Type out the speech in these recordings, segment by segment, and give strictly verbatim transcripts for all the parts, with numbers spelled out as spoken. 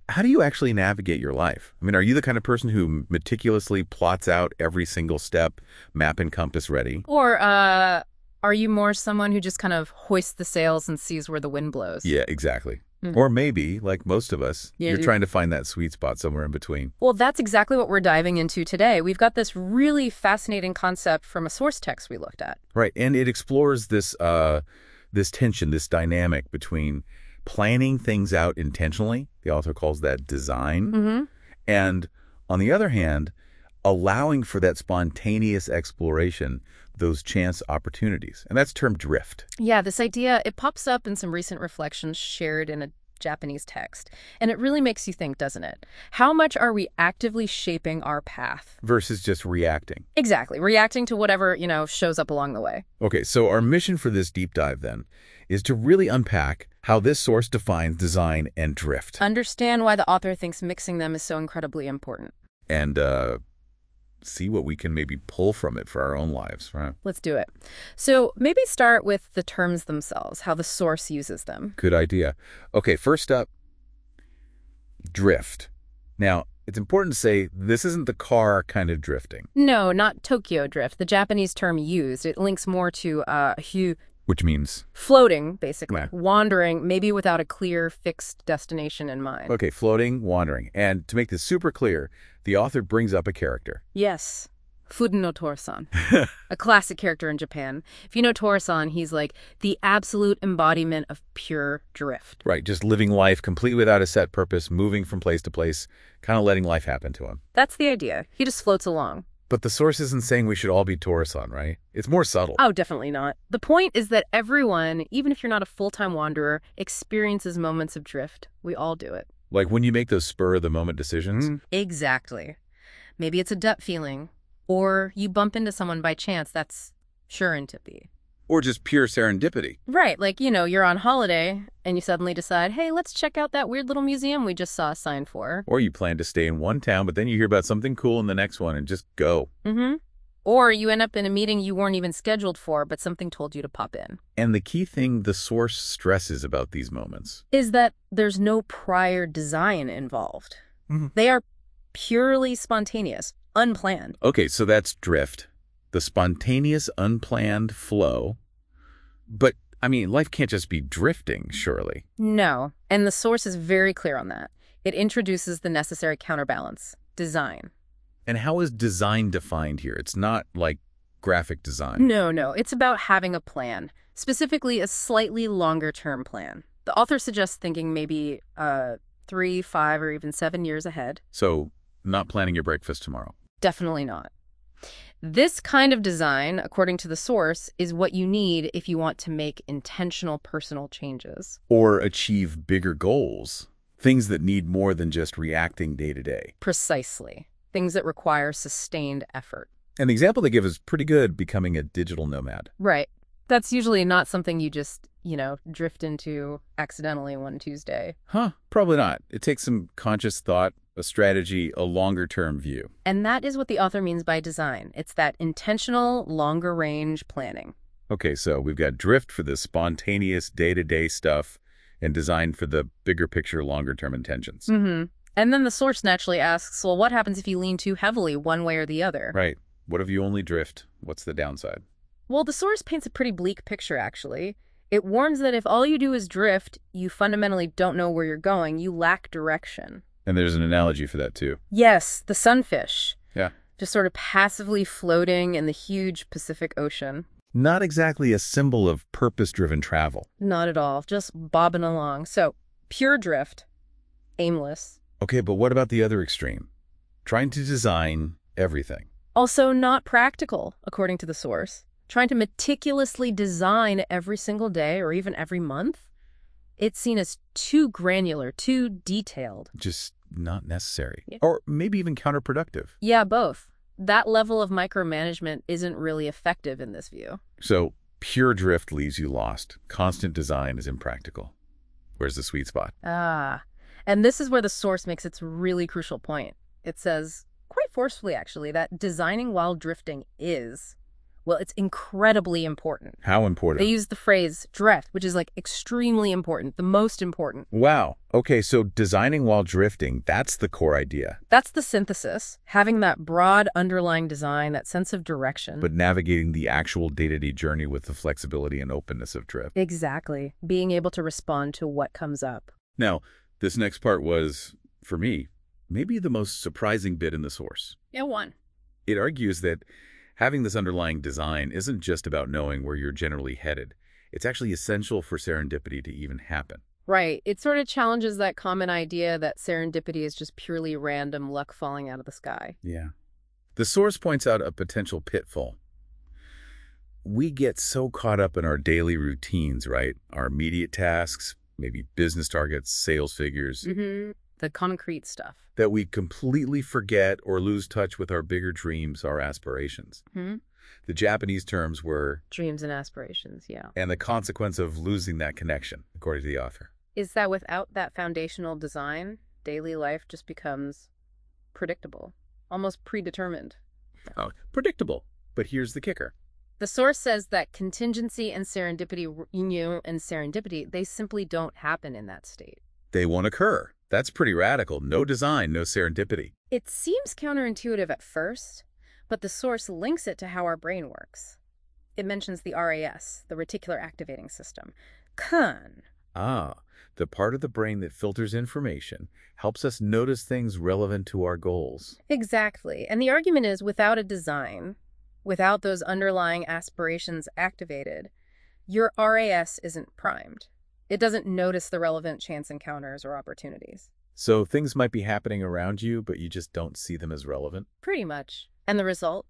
how do you actually navigate your life? I mean, are you the kind of person who meticulously plots out every single step, map and compass ready? Or uh, are you more someone who just kind of hoists the sails and sees where the wind blows? Yeah, exactly. Mm. Or maybe, like most of us, Yeah, you're dude. trying to find that sweet spot somewhere in between. Well, that's exactly what we're diving into today. We've got this really fascinating concept from a source text we looked at. Right, and it explores this uh, this tension, this dynamic between planning things out intentionally, the author calls that design, Mm-hmm. and on the other hand, allowing for that spontaneous exploration, those chance opportunities. And that's termed drift. Yeah, this idea, it pops up in some recent reflections shared in a Japanese text. And it really makes you think, doesn't it? How much are we actively shaping our path? Versus just reacting. Exactly, reacting to whatever, you know, shows up along the way. Okay, so our mission for this deep dive then is to really unpack how this source defines design and drift. Understand why the author thinks mixing them is so incredibly important. And uh, see what we can maybe pull from it for our own lives, right? Let's do it. So maybe start with the terms themselves, how the source uses them. Good idea. Okay, first up, drift. Now, it's important to say this isn't the car kind of drifting. No, not Tokyo drift, the Japanese term used. It links more to uh, hyu, Which means? floating, basically, Yeah. wandering, maybe without a clear, fixed destination in mind. Okay, floating, wandering. And to make this super clear, the author brings up a character. Yes. Fuden no Tora-san, a classic character in Japan. If you know Tora-san, he's like the absolute embodiment of pure drift. Right, just living life completely without a set purpose, moving from place to place, kind of letting life happen to him. That's the idea. He just floats along. But the source isn't saying we should all be Tora-san, right? It's more subtle. Oh, definitely not. The point is that everyone, even if you're not a full-time wanderer, experiences moments of drift. We all do it. Like when you make those spur-of-the-moment decisions. Exactly. Maybe it's a gut feeling, or you bump into someone by chance. That's serendipity. Or just pure serendipity. Right, like, you know, you're on holiday and you suddenly decide, hey, let's check out that weird little museum we just saw a sign for. Or you plan to stay in one town, but then you hear about something cool in the next one and just go. Mm-hmm. Or you end up in a meeting you weren't even scheduled for, but something told you to pop in. And the key thing the source stresses about these moments Is that there's no prior design involved. Mhm. They are purely spontaneous, unplanned. Okay, so that's drift. The spontaneous, unplanned flow. But, I mean, life can't just be drifting, surely. No, and the source is very clear on that. It introduces the necessary counterbalance, design. And how is design defined here? It's not like graphic design. No, no, it's about having a plan, specifically a slightly longer-term plan. The author suggests thinking maybe uh, three, five, or even seven years ahead. So, not planning your breakfast tomorrow. Definitely not. This kind of design, according to the source, is what you need if you want to make intentional personal changes. Or achieve bigger goals. Things that need more than just reacting day to day. Precisely. Things that require sustained effort. And the example they give is pretty good, becoming a digital nomad. Right. That's usually not something you just, you know, drift into accidentally one Tuesday. Huh, probably not. It takes some conscious thought, a strategy, a longer-term view. And that is what the author means by design. It's that intentional, longer-range planning. Okay, so we've got drift for the spontaneous day-to-day stuff and design for the bigger picture, longer-term intentions. Mm-hmm. And then the source naturally asks, well, what happens if you lean too heavily one way or the other? Right. What if you only drift? What's the downside? Well, the source paints a pretty bleak picture, actually. It warns that if all you do is drift, you fundamentally don't know where you're going. You lack direction. And there's an analogy for that, too. Yes, the sunfish. Yeah. Just sort of passively floating in the huge Pacific Ocean. Not exactly a symbol of purpose-driven travel. Not at all. Just bobbing along. So, pure drift. Aimless. Okay, but what about the other extreme? Trying to design everything. Also not practical, according to the source. Trying to meticulously design every single day or even every month. It's seen as too granular, too detailed. Just not necessary. Yeah. Or maybe even counterproductive. Yeah, both. That level of micromanagement isn't really effective in this view. So pure drift leaves you lost. Constant design is impractical. Where's the sweet spot? Ah, and this is where the source makes its really crucial point. It says, quite forcefully actually, that designing while drifting is Well, it's incredibly important. How important? They use the phrase drift, which is like extremely important, the most important. Wow. Okay, so designing while drifting, that's the core idea. That's the synthesis, having that broad underlying design, that sense of direction. But navigating the actual day-to-day journey with the flexibility and openness of drift. Exactly. Being able to respond to what comes up. Now, this next part was, for me, maybe the most surprising bit in the source. Yeah, one. It argues that having this underlying design isn't just about knowing where you're generally headed. It's actually essential for serendipity to even happen. Right. It sort of challenges that common idea that serendipity is just purely random luck falling out of the sky. Yeah. The source points out a potential pitfall. We get so caught up in our daily routines, right? Our immediate tasks, maybe business targets, sales figures, Mm-hmm. The concrete stuff. that we completely forget or lose touch with our bigger dreams, our aspirations. Hmm? The Japanese terms were, Dreams and aspirations, yeah. and the consequence of losing that connection, according to the author. Is that without that foundational design, daily life just becomes predictable, almost predetermined. Oh, predictable. But here's the kicker. The source says that contingency and serendipity, you know, and serendipity, they simply don't happen in that state. They won't occur. That's pretty radical. No design, no serendipity. It seems counterintuitive at first, but the source links it to how our brain works. It mentions the R A S, the reticular activating system. Con. Ah, the part of the brain that filters information helps us notice things relevant to our goals. Exactly. And the argument is without a design, without those underlying aspirations activated, your R A S isn't primed. It doesn't notice the relevant chance encounters or opportunities. So things might be happening around you, but you just don't see them as relevant? Pretty much. And the result?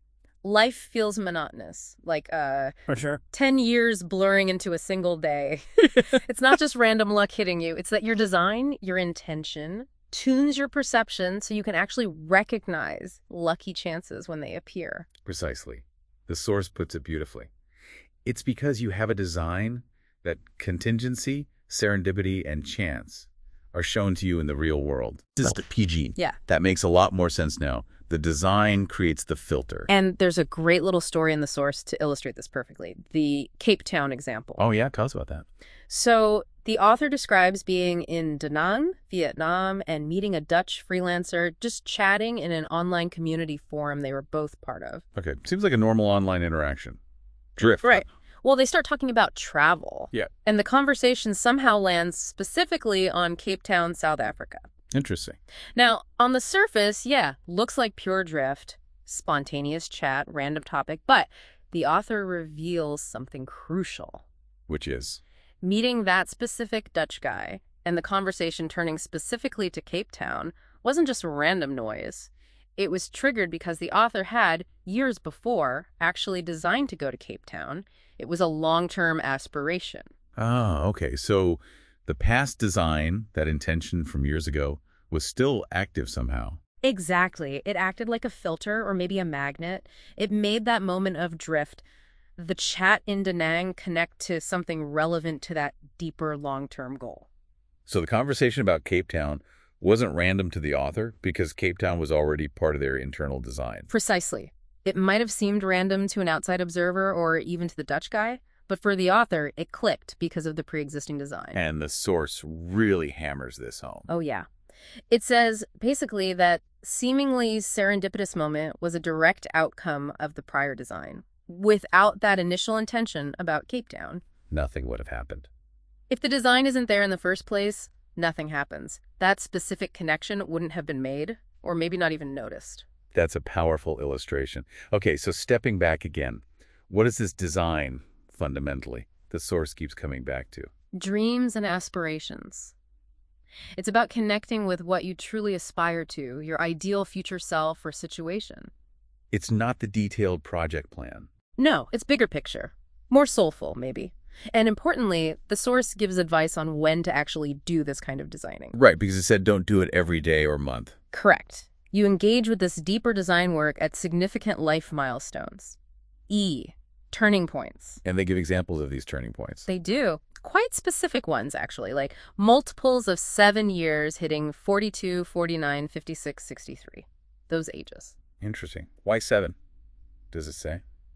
Life feels monotonous, like uh, For sure. ten years blurring into a single day. It's not just random luck hitting you. It's that your design, your intention, tunes your perception so you can actually recognize lucky chances when they appear. Precisely. The source puts it beautifully. It's because you have a design that contingency, serendipity, and chance are shown to you in the real world. This is the P G. Yeah. That makes a lot more sense now. The design creates the filter. And there's a great little story in the source to illustrate this perfectly. The Cape Town example. Oh, yeah? Tell us about that. So the author describes being in Da Nang, Vietnam, and meeting a Dutch freelancer, just chatting in an online community forum they were both part of. Okay. Seems like a normal online interaction. Drift. Right. Well, they start talking about travel. Yeah. And the conversation somehow lands specifically on Cape Town, South Africa. Interesting. Now, on the surface, yeah, looks like pure drift, spontaneous chat, random topic, but the author reveals something crucial. Which is? Meeting that specific Dutch guy and the conversation turning specifically to Cape Town wasn't just random noise. It was triggered because the author had, years before, actually designed to go to Cape Town. It was a long-term aspiration. Ah, okay. So the past design, that intention from years ago, was still active somehow. Exactly. It acted like a filter or maybe a magnet. It made that moment of drift, the chat in Da Nang, connect to something relevant to that deeper long-term goal. So the conversation about Cape Town wasn't random to the author because Cape Town was already part of their internal design. Precisely. It might have seemed random to an outside observer or even to the Dutch guy, but for the author, it clicked because of the pre-existing design. And the source really hammers this home. Oh, yeah. It says, basically, that seemingly serendipitous moment was a direct outcome of the prior design. Without that initial intention about Cape Town, Nothing would have happened. if the design isn't there in the first place, nothing happens. That specific connection wouldn't have been made, or maybe not even noticed. That's a powerful illustration. Okay, so stepping back again, what is this design, fundamentally, the source keeps coming back to? Dreams and aspirations. It's about connecting with what you truly aspire to, your ideal future self or situation. It's not the detailed project plan. No, it's bigger picture. More soulful, maybe. And importantly, the source gives advice on when to actually do this kind of designing. Right, because it said don't do it every day or month. Correct. You engage with this deeper design work at significant life milestones. E. Turning points. And they give examples of these turning points. They do. Quite specific ones, actually, like multiples of seven years hitting forty-two, forty-nine, fifty-six, sixty-three. Those ages. Interesting. Why seven? Does it say?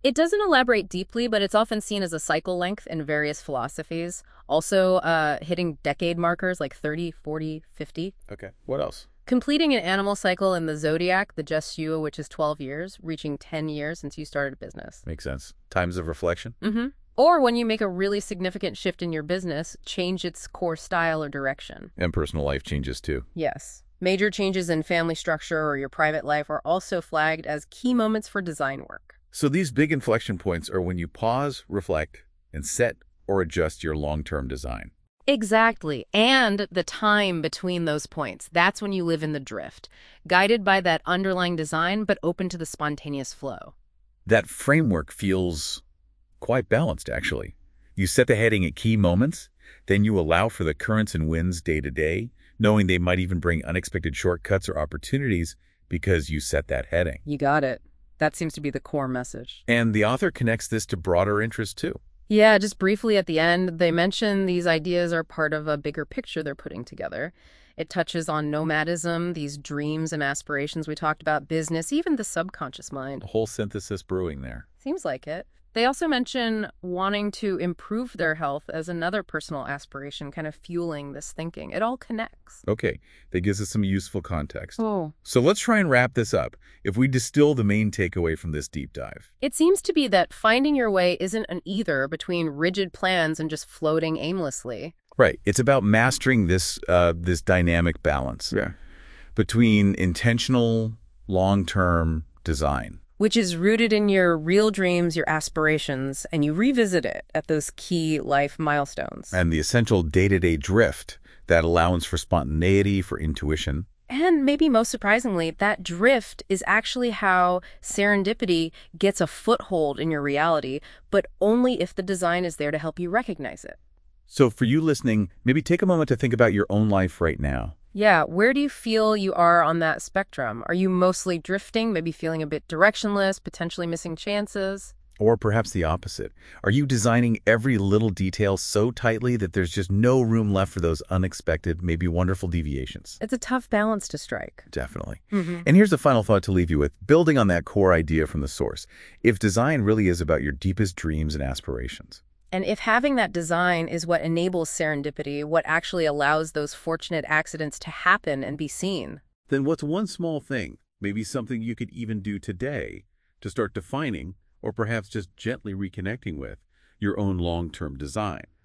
It doesn't elaborate deeply, but it's often seen as a cycle length in various philosophies. Also, uh, hitting decade markers like thirty, forty, fifty. Okay. What else? Completing an animal cycle in the zodiac, the Just-you, which is twelve years, reaching ten years since you started a business. Makes sense. Times of reflection? Mm-hmm. Or when you make a really significant shift in your business, change its core style or direction. And personal life changes too. Yes. Major changes in family structure or your private life are also flagged as key moments for design work. So these big inflection points are when you pause, reflect, and set or adjust your long-term design. Exactly. And the time between those points. That's when you live in the drift, guided by that underlying design, but open to the spontaneous flow. That framework feels quite balanced, actually. You set the heading at key moments, then you allow for the currents and winds day to day, knowing they might even bring unexpected shortcuts or opportunities because you set that heading. You got it. That seems to be the core message. And the author connects this to broader interests too. Yeah, just briefly at the end, they mention these ideas are part of a bigger picture they're putting together. It touches on nomadism, these dreams and aspirations we talked about, business, even the subconscious mind. A whole synthesis brewing there. Seems like it. They also mention wanting to improve their health as another personal aspiration, kind of fueling this thinking. It all connects. Okay, that gives us some useful context. Oh. So let's try and wrap this up. If we distill the main takeaway from this deep dive. It seems to be that finding your way isn't an either between rigid plans and just floating aimlessly. Right. It's about mastering this uh, this dynamic balance Yeah. between intentional, long-term design. Which is rooted in your real dreams, your aspirations, and you revisit it at those key life milestones. And the essential day-to-day drift, that allowance for spontaneity, for intuition. And maybe most surprisingly, that drift is actually how serendipity gets a foothold in your reality, but only if the design is there to help you recognize it. So for you listening, maybe take a moment to think about your own life right now. Yeah, where do you feel you are on that spectrum? Are you mostly drifting, maybe feeling a bit directionless, potentially missing chances? Or perhaps the opposite. Are you designing every little detail so tightly that there's just no room left for those unexpected, maybe wonderful deviations? It's a tough balance to strike. Definitely. Mm-hmm. And here's a final thought to leave you with, building on that core idea from the source. If design really is about your deepest dreams and aspirations, And if having that design is what enables serendipity, what actually allows those fortunate accidents to happen and be seen, then what's one small thing, maybe something you could even do today, to start defining, or perhaps just gently reconnecting with, your own long-term design?